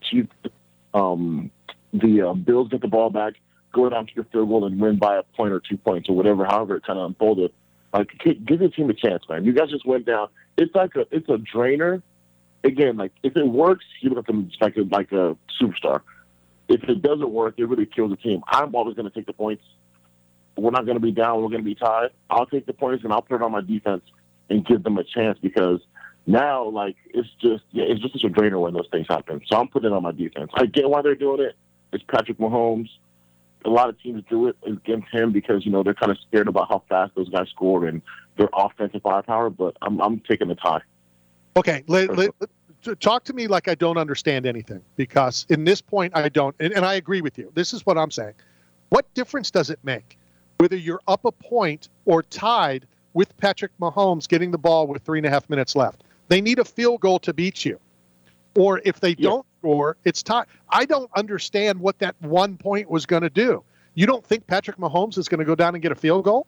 The Bills get the ball back, go down to your field goal and win by a point or 2 points or whatever, however it kind of unfolded. Like, give your team a chance, man. You guys just went down. It's a drainer. Again, like, if it works, you look at them like a superstar. If it doesn't work, it really kills the team. I'm always going to take the points. We're not going to be down. We're going to be tied. I'll take the points and I'll put it on my defense and give them a chance because now, like, it's just such a drainer when those things happen. So I'm putting it on my defense. I get why they're doing it. It's Patrick Mahomes. A lot of teams do it against him because, they're kind of scared about how fast those guys score and their offensive firepower, but I'm taking the tie. Okay, talk to me like I don't understand anything because in this point I don't, and I agree with you. This is what I'm saying. What difference does it make whether you're up a point or tied with Patrick Mahomes getting the ball with 3.5 minutes left? They need a field goal to beat you. Or if they don't score, it's tied. I don't understand what that 1 point was going to do. You don't think Patrick Mahomes is going to go down and get a field goal?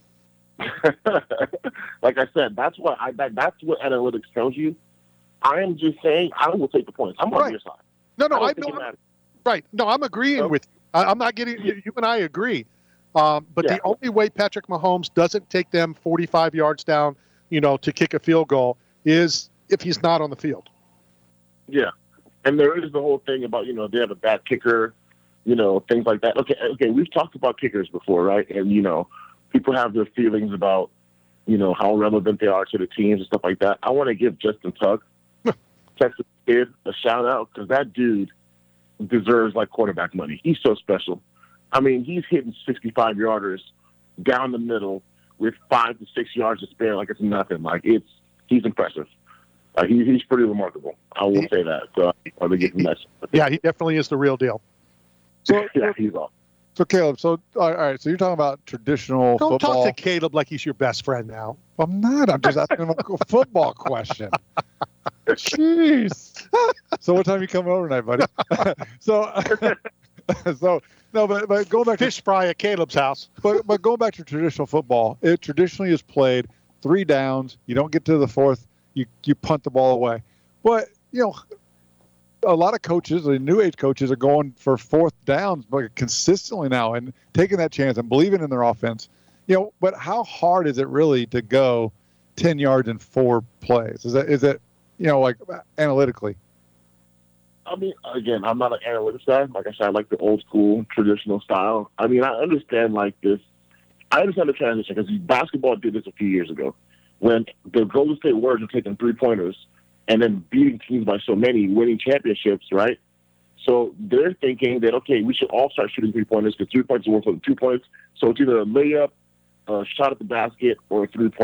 Like I said, that's what analytics tells you. I am just saying I will take the points. I'm on your side. No, I'm agreeing with you. I'm not getting you and I agree. But the only way Patrick Mahomes doesn't take them 45 yards down, to kick a field goal is if he's not on the field. Yeah. And there is the whole thing about, they have a bad kicker, things like that. Okay, we've talked about kickers before, right? And, people have their feelings about, how relevant they are to the teams and stuff like that. I want to give Justin Tuck, Texas kid, a shout out because that dude deserves like quarterback money. He's so special. I mean, he's hitting 65-yarders down the middle with 5 to 6 yards to spare like it's nothing. Like he's impressive. He's pretty remarkable. I will say that. So I want to give him that. Yeah, he definitely is the real deal. So yeah, he's awesome. So Caleb, all right. So you're talking about traditional football. Don't talk to Caleb like he's your best friend now. I'm not. I'm just asking him a football question. Jeez. So what time are you coming over tonight, buddy? But going back fish fry at Caleb's house. But going back to traditional football, it traditionally is played 3 downs. You don't get to the 4th, you punt the ball away. But a lot of coaches, the new age coaches, are going for 4th downs consistently now and taking that chance and believing in their offense. But how hard is it really to go 10 yards in 4 plays? Is it like analytically? I mean, again, I'm not an analytics guy. Like I said, I like the old school traditional style. I mean, I understand this. I understand the transition because basketball did this a few years ago when the Golden State Warriors were taking 3-pointers and then beating teams by so many, winning championships, right? So they're thinking that, okay, we should all start shooting 3-pointers because 3 points are worth 2 points. So it's either a layup, a shot at the basket, or a 3-pointer.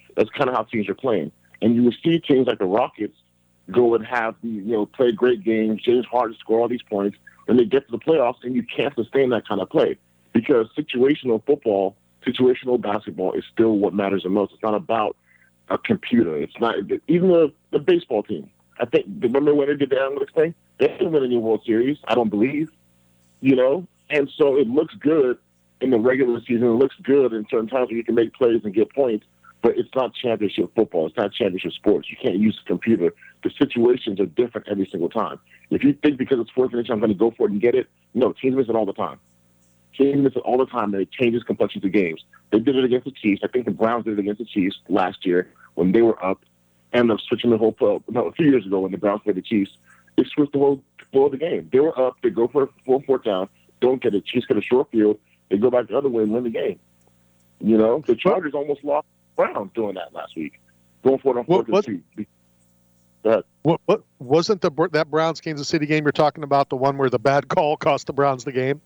That's kind of how teams are playing. And you will see teams like the Rockets go and have, play great games, James Harden score all these points, and they get to the playoffs, and you can't sustain that kind of play because situational football, situational basketball is still what matters the most. It's not about a computer. It's not even the baseball team. I think, remember when they did the analytics thing? They didn't win any World Series, I don't believe, and so it looks good in the regular season. It looks good in certain times where you can make plays and get points, but it's not championship football. It's not championship sports. You can't use a computer. The situations are different every single time. If you think because it's fourth and inch, I'm going to go for it and get it, no, teams miss it all the time. Teams miss it all the time, and it changes complexions of games. They did it against the Chiefs. I think the Browns did it against the Chiefs last year when they were up, and of switching the whole flow. No, a few years ago when the Browns played the Chiefs, it switched the whole flow of the game. They were up. They go for a full fourth down. Don't get it. Chiefs get a short field. They go back the other way and win the game. The Chargers almost lost Browns doing that last week, going for it on fourth and two. What wasn't that Browns Kansas City game you're talking about the one where the bad call cost the Browns the game?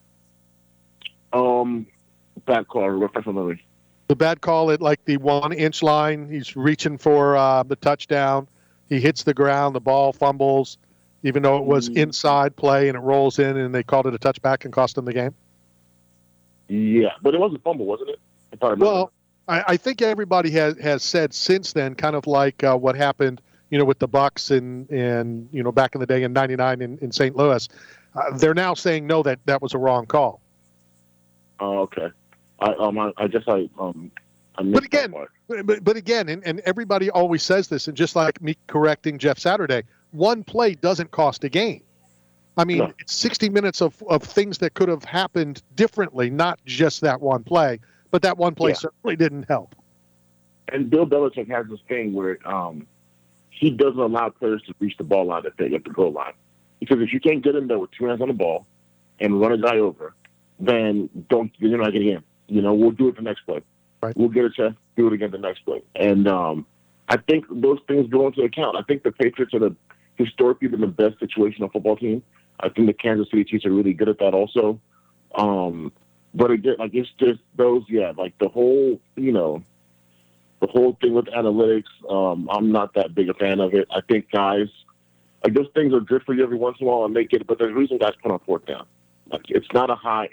Bad call. Refresh my memory. The bad call at like the 1 inch line. He's reaching for the touchdown. He hits the ground. The ball fumbles, even though it was inside play, and it rolls in, and they called it a touchback and cost him the game. Yeah, but it was a fumble, wasn't it? Well, I think everybody has said since then, kind of like what happened, with the Bucs and back in the day in '99 in St. Louis. They're now saying no, that was a wrong call. Oh, okay. I guess I missed but again, that part. But again, and everybody always says this, and just like me correcting Jeff Saturday, one play doesn't cost a game. I mean, It's 60 minutes of things that could have happened differently, not just that one play. But that one play certainly didn't help. And Bill Belichick has this thing where he doesn't allow players to reach the ball line at the goal line. Because if you can't get in there with 2 hands on the ball and run a guy over, then you're not getting in. We'll do it the next play. Right. We'll get a chance to do it again the next play. And I think those things go into account. I think the Patriots are historically been the best situational football team. I think the Kansas City Chiefs are really good at that also. But again, it's just those, the whole, the whole thing with analytics, I'm not that big a fan of it. I think guys, those things are good for you every once in a while and make it, but there's a reason guys put on fourth down. It's not a high,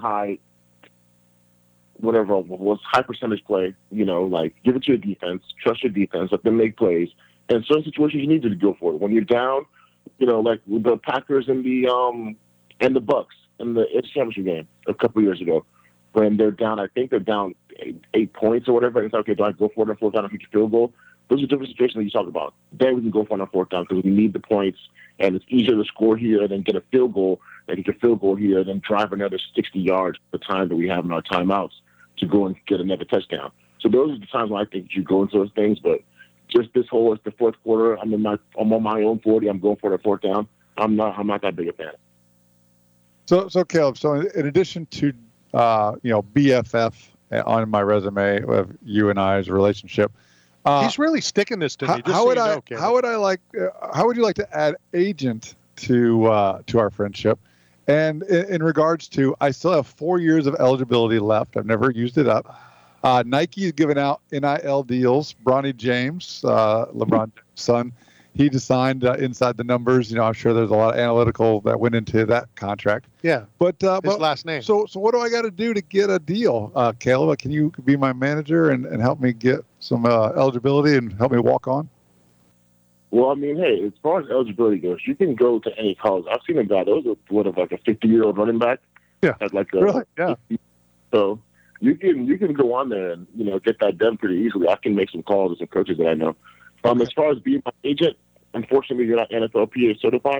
whatever, was high percentage play, give it to your defense, trust your defense, let them make plays. And in certain situations, you need to go for it. When you're down, like with the Packers and the Bucks in the AFC Championship game a couple years ago, when they're down, I think they're down 8 points or whatever. And it's okay, do I go for it on fourth down and kick a field goal? Those are different situations that you talk about. Then we can go for it on fourth down because we need the points, and it's easier to score here than get a field goal, and kick a field goal here, then drive another 60 yards the time that we have in our timeouts to go and get another touchdown. So those are the times when I think you go into those things, but just this whole, it's the fourth quarter, I'm on my own 40, I'm going for the fourth down. I'm not that big a fan. So Caleb, in addition to BFF on my resume of you and I's relationship, he's really sticking this to me. How would you like to add agent to our friendship? And in regards to, I still have 4 years of eligibility left. I've never used it up. Nike is giving out NIL deals. Bronny James, LeBron's son, he designed inside the numbers. I'm sure there's a lot of analytical that went into that contract. Yeah, but his last name. So what do I got to do to get a deal, Caleb? Can you be my manager and help me get some eligibility and help me walk on? Well, I mean, hey, as far as eligibility goes, you can go to any college. I've seen a guy that was a 50-year-old running back. Yeah, really? Yeah. So you can go on there and get that done pretty easily. I can make some calls to some coaches that I know. As far as being my agent, unfortunately, you're not NFLPA certified,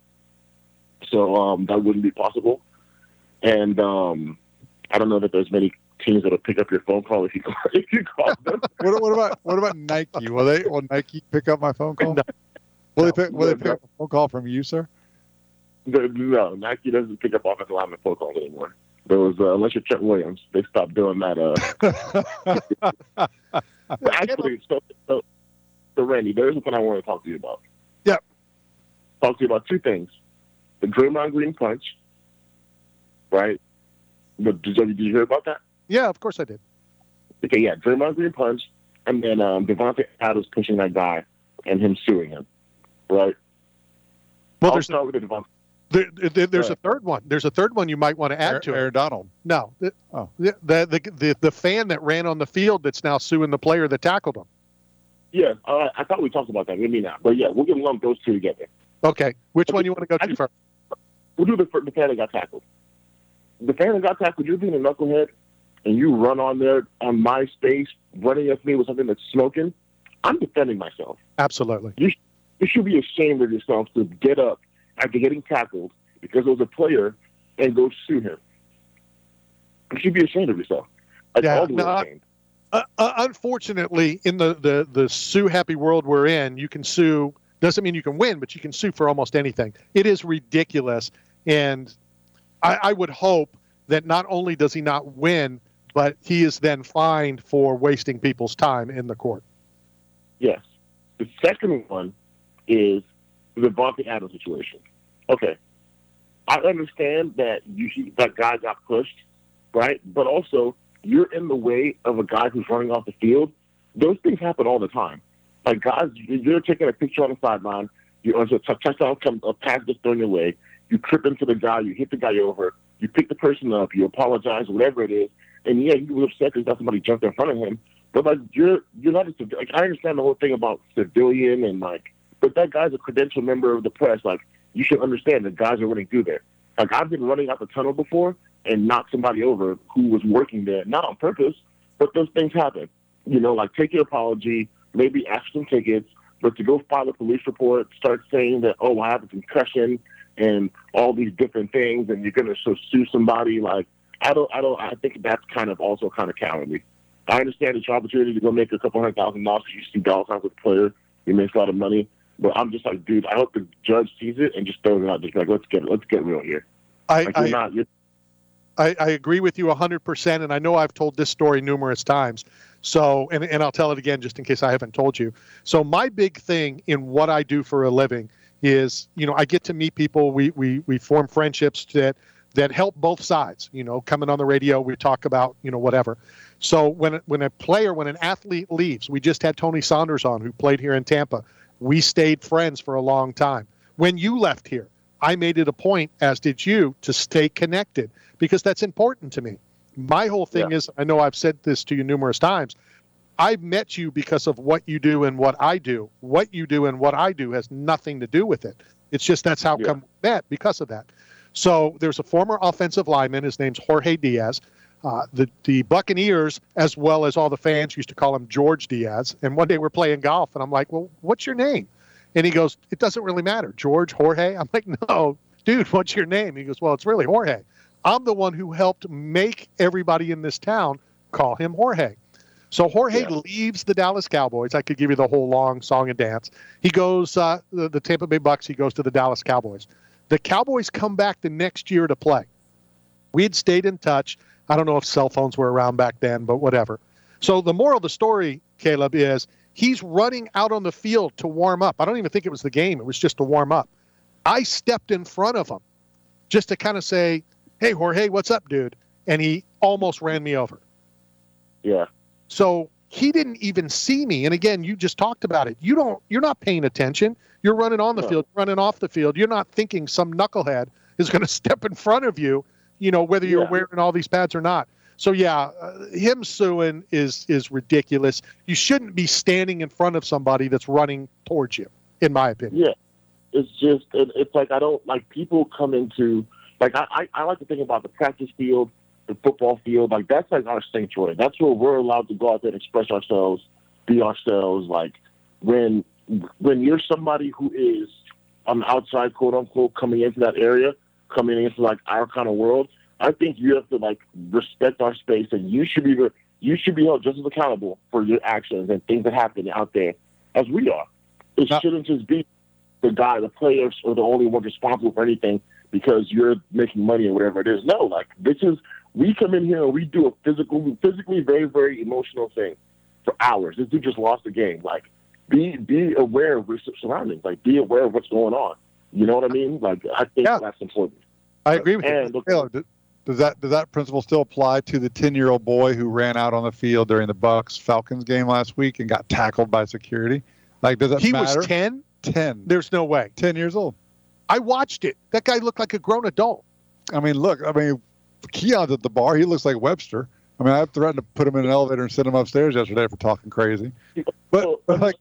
so that wouldn't be possible. And I don't know that there's many teams that'll pick up your phone call if you call them. What about Nike? Will Nike pick up my phone call? Will they pick up a phone call from you, sir? No, Nike doesn't pick up offensive lineman phone calls anymore. There was unless you're Trent Williams, they stopped doing that. Actually, so Randy, there's something I want to talk to you about. Yep. Talk to you about two things: the Draymond Green punch, right? Did you hear about that? Yeah, of course I did. Okay, yeah, Draymond Green punch, and then Devontae Adams pushing that guy and him suing him, right? Well, I'll start with the Devontae. There's a third one. There's a third one you might want to add to it. Aaron Donald. No, the fan that ran on the field that's now suing the player that tackled him. Yeah, I thought we talked about that. Maybe not, but yeah, we're gonna lump those two together. Okay, which one you want to go to first? We'll do the fan that got tackled. The fan that got tackled, you're being a knucklehead, and you run on there on my space, running at me with something that's smoking. I'm defending myself. Absolutely. You should be ashamed of yourself to get up after getting tackled because it was a player and go sue him. You should be ashamed of yourself. Unfortunately, in the sue happy world we're in, you can sue. Doesn't mean you can win, but you can sue for almost anything. It is ridiculous. And I would hope that not only does he not win, but he is then fined for wasting people's time in the court. Yes. The second one is the Devontae Adams situation. Okay. I understand that that guy got pushed, right? But also, you're in the way of a guy who's running off the field. Those things happen all the time. Like, guys, you're taking a picture on the sideline. A touchdown comes, a pass gets thrown your way. You trip into the guy. You hit the guy over. You pick the person up. You apologize, whatever it is. And, yeah, he was upset because somebody jumped in front of him. But, like, you're not just – like, I understand the whole thing about civilian and, like – but that guy's a credentialed member of the press. Like, you should understand that guys are running through there. Like, I've been running out the tunnel before and knocked somebody over who was working there, not on purpose, but those things happen. You know, like, take your apology, maybe ask some tickets, but to go file a police report, start saying that, oh, I have a concussion and all these different things and you're going to sue somebody, like, I think that's kind of also kind of cowardly. I understand it's your opportunity to go make a couple $100,000 because you see dollar signs with the player, you make a lot of money. But I'm just like, dude, I hope the judge sees it and just throws it out. Just like, let's get real here. I agree with you 100%, and I know I've told this story numerous times. So, and I'll tell it again just in case I haven't told you. So my big thing in what I do for a living is, you know, I get to meet people. We form friendships that help both sides. You know, coming on the radio, we talk about, you know, whatever. So when an athlete leaves, we just had Tony Saunders on, who played here in Tampa. We stayed friends for a long time. When you left here, I made it a point, as did you, to stay connected because that's important to me. My whole thing is, I know I've said this to you numerous times, I've met you because of what you do and what I do. What you do and what I do has nothing to do with it. It's just that's how come we met because of that. So there's a former offensive lineman. His name's Jorge Diaz. The Buccaneers, as well as all the fans, used to call him George Diaz. And one day we're playing golf, and I'm like, well, what's your name? And he goes, it doesn't really matter. George, Jorge? I'm like, no, dude, what's your name? He goes, well, it's really Jorge. I'm the one who helped make everybody in this town call him Jorge. So Jorge leaves the Dallas Cowboys. I could give you the whole long song and dance. He goes, the Tampa Bay Bucks, he goes to the Dallas Cowboys. The Cowboys come back the next year to play. We had stayed in touch. I don't know if cell phones were around back then, but whatever. So the moral of the story, Caleb, is he's running out on the field to warm up. I don't even think it was the game. It was just to warm up. I stepped in front of him just to kind of say, hey, Jorge, what's up, dude? And he almost ran me over. Yeah. So he didn't even see me. And again, you just talked about it. You're not paying attention. You're running on the field, running off the field. You're not thinking some knucklehead is going to step in front of you, you know, whether you're wearing all these pads or not. So, him suing is ridiculous. You shouldn't be standing in front of somebody that's running towards you, in my opinion. Yeah. It's just, it's like, I don't like people come into, like, I like to think about the practice field, the football field. Like, that's like our sanctuary. That's where we're allowed to go out there and express ourselves, be ourselves. Like, when you're somebody who is on the outside, quote unquote, coming into that area, coming into like our kind of world, I think you have to like respect our space, and you should be held just as accountable for your actions and things that happen out there as we are. It shouldn't just be the players are the only one responsible for anything because you're making money or whatever it is. No, like we come in here and we do a physically very, very emotional thing for hours. This dude just lost the game. Like, be aware of your surroundings. Like, be aware of what's going on. You know what I mean? Like, I think that's important. I agree with you. Does that principle still apply to the 10-year-old boy who ran out on the field during the Bucs-Falcons game last week and got tackled by security? Like, does that matter? He was 10? 10. There's no way. 10 years old. I watched it. That guy looked like a grown adult. I mean, look. Keon's at the bar. He looks like Webster. I mean, I threatened to put him in an elevator and send him upstairs yesterday for talking crazy. But like,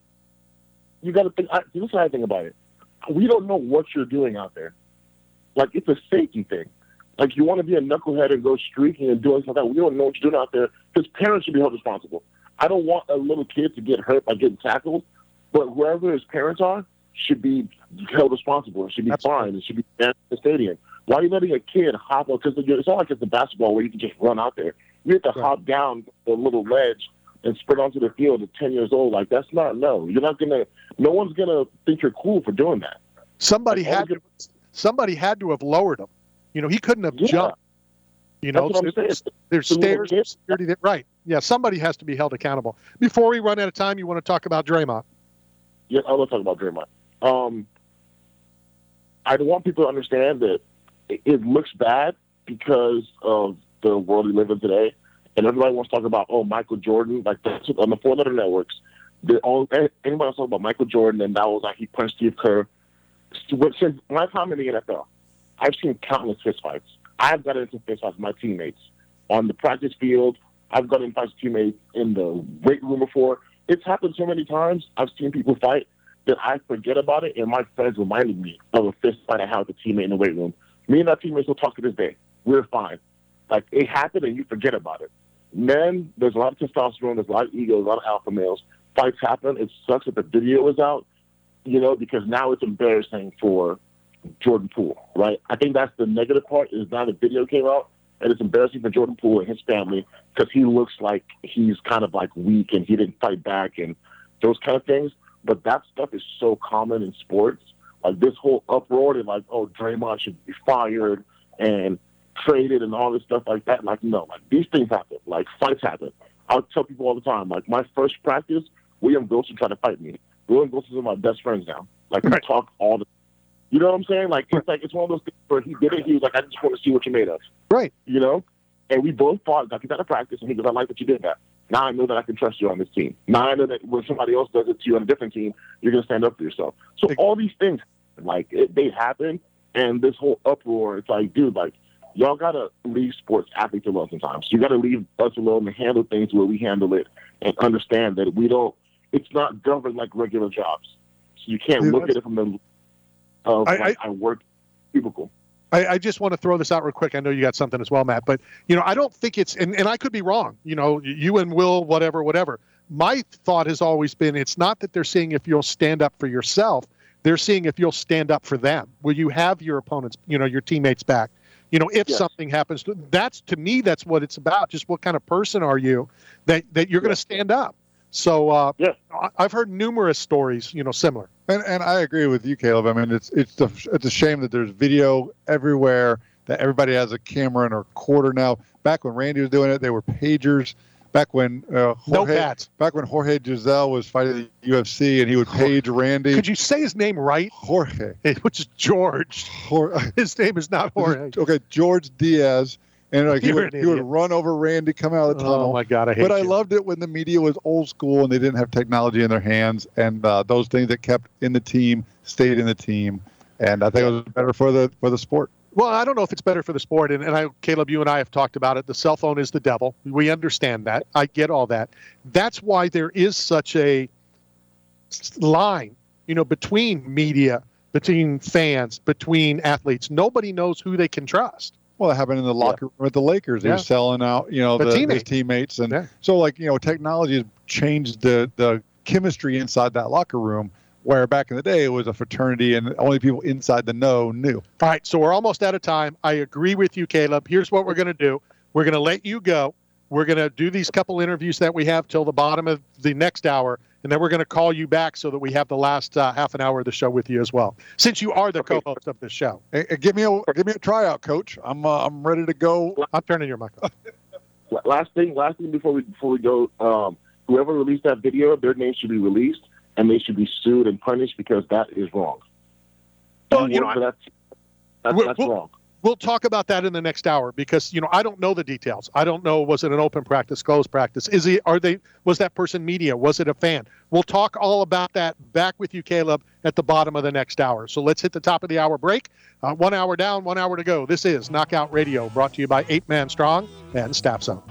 you got to think. This is how I think about it. We don't know what you're doing out there. Like, it's a safety thing. Like, you want to be a knucklehead and go streaking and doing something like that. We don't know what you're doing out there. His parents should be held responsible. I don't want a little kid to get hurt by getting tackled, but whoever his parents are should be held responsible. It should be fined. It should be banned in the stadium. Why are you letting a kid hop up? Because it's not like it's a basketball where you can just run out there. You have to hop down the little ledge and sprint onto the field at 10 years old. Like, that's not, no. You're not going to, no one's going to think you're cool for doing that. Somebody had to have lowered him. You know, he couldn't have jumped. You know, there's stairs, security there. Right. Yeah, somebody has to be held accountable. Before we run out of time, you want to talk about Draymond? Yes, I want to talk about Draymond. I want people to understand that it looks bad because of the world we live in today. And everybody wants to talk about, Michael Jordan. Like, that's on the 4 letter networks. Anybody else talk about Michael Jordan, and that was like he punched Steve Kerr. Since my time in the NFL, I've seen countless fistfights. I've gotten into fistfights with my teammates on the practice field. I've gotten into fights with teammates in the weight room before. It's happened so many times. I've seen people fight that I forget about it, and my friends reminded me of a fistfight I had with a teammate in the weight room. Me and that teammate still talk to this day. We're fine. Like, it happened, and you forget about it. Men, there's a lot of testosterone, there's a lot of ego, a lot of alpha males. Fights happen. It sucks that the video is out, because now it's embarrassing for Jordan Poole, right? I think that's the negative part, is now the video came out, and it's embarrassing for Jordan Poole and his family because he looks like he's kind of like weak and he didn't fight back and those kind of things. But that stuff is so common in sports. Like, this whole uproar and like, Draymond should be fired and traded and all this stuff like that. Like, no, like, these things happen. Like, fights happen. I'll tell people all the time, like, my first practice, William Wilson tried to fight me. William Wilson's one of my best friends now. Like, we talk all the, you know what I'm saying? Like, it's one of those things where he did it. He was like, I just want to see what you're made of. Right. And we both fought. Like, we got to practice, and he goes, I like that you did that. Now I know that I can trust you on this team. Now I know that when somebody else does it to you on a different team, you're going to stand up for yourself. So all these things, like, they happen, and this whole uproar, it's like, dude, like, y'all got to leave sports athletes alone sometimes. You got to leave us alone and handle things where we handle it and understand that it's not governed like regular jobs. So you can't look at it from the, I work cubicle. I just want to throw this out real quick. I know you got something as well, Matt, but, I don't think it's, and I could be wrong, you and Will, whatever. My thought has always been, it's not that they're seeing if you'll stand up for yourself. They're seeing if you'll stand up for them. Will you have your opponents, your teammates back? If something happens, to me, that's what it's about. Just what kind of person are you that you're going to stand up? So I've heard numerous stories, similar. And I agree with you, Caleb. I mean, it's a shame that there's video everywhere, that everybody has a camera and a recorder now. Back when Randy was doing it, they were pagers. Back when Jorge Giselle was fighting the UFC and he would page Randy. Could you say his name right? Jorge. Which is George. His name is not Jorge. Okay, George Diaz. And he would run over Randy, come out of the tunnel. Oh, my God, I hate you. But I loved it when the media was old school and they didn't have technology in their hands. And those things that kept in the team stayed in the team. And I think it was better for the sport. Well, I don't know if it's better for the sport. And Caleb, you and I have talked about it. The cell phone is the devil. We understand that. I get all that. That's why there is such a line, between media, between fans, between athletes. Nobody knows who they can trust. Well, it happened in the locker room at the Lakers. They were selling out, his teammates. And so, technology has changed the chemistry inside that locker room, where back in the day it was a fraternity and only people inside the know knew. All right, so we're almost out of time. I agree with you, Caleb. Here's what we're going to do. We're going to let you go. We're going to do these couple interviews that we have till the bottom of the next hour, and then we're going to call you back so that we have the last half an hour of the show with you as well, since you are the co-host of this show. Hey, give me a tryout, Coach. I'm ready to go. I'm turning your mic off. Last thing before we go, whoever released that video, their name should be released, and they should be sued and punished because that is wrong. Well, that's wrong. We'll talk about that in the next hour because, I don't know the details. I don't know, was it an open practice, closed practice? Was that person media? Was it a fan? We'll talk all about that back with you, Caleb, at the bottom of the next hour. So let's hit the top of the hour break. 1 hour down, 1 hour to go. This is Knockout Radio, brought to you by 8 Man Strong and Staff Zone.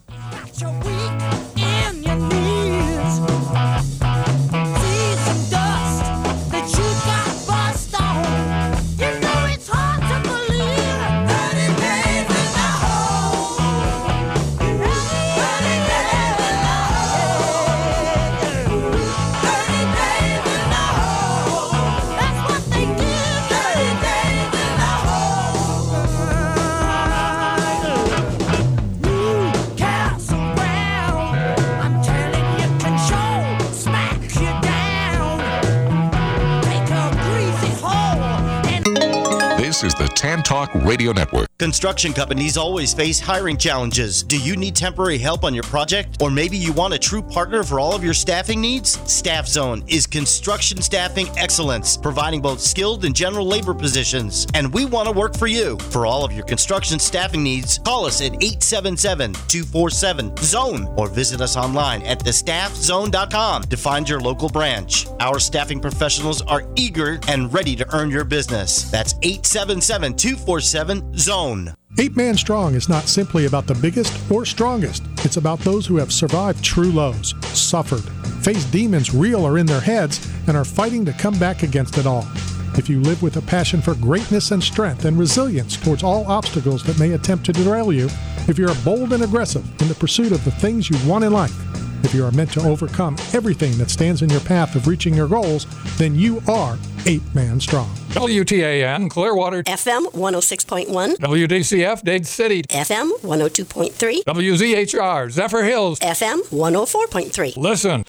This is the Tan Talk Radio Network. Construction companies always face hiring challenges. Do you need temporary help on your project? Or maybe you want a true partner for all of your staffing needs? Staff Zone is construction staffing excellence, providing both skilled and general labor positions. And we want to work for you. For all of your construction staffing needs, call us at 877-247-ZONE or visit us online at thestaffzone.com to find your local branch. Our staffing professionals are eager and ready to earn your business. That's 877-247-ZONE. 8 Man Strong is not simply about the biggest or strongest. It's about those who have survived true lows, suffered, faced demons real or in their heads, and are fighting to come back against it all. If you live with a passion for greatness and strength and resilience towards all obstacles that may attempt to derail you, if you're bold and aggressive in the pursuit of the things you want in life, if you are meant to overcome everything that stands in your path of reaching your goals, then you are 8 Man Strong. WTAN, Clearwater. FM 106.1. WDCF, Dade City. FM 102.3. WZHR, Zephyr Hills. FM 104.3. Listen.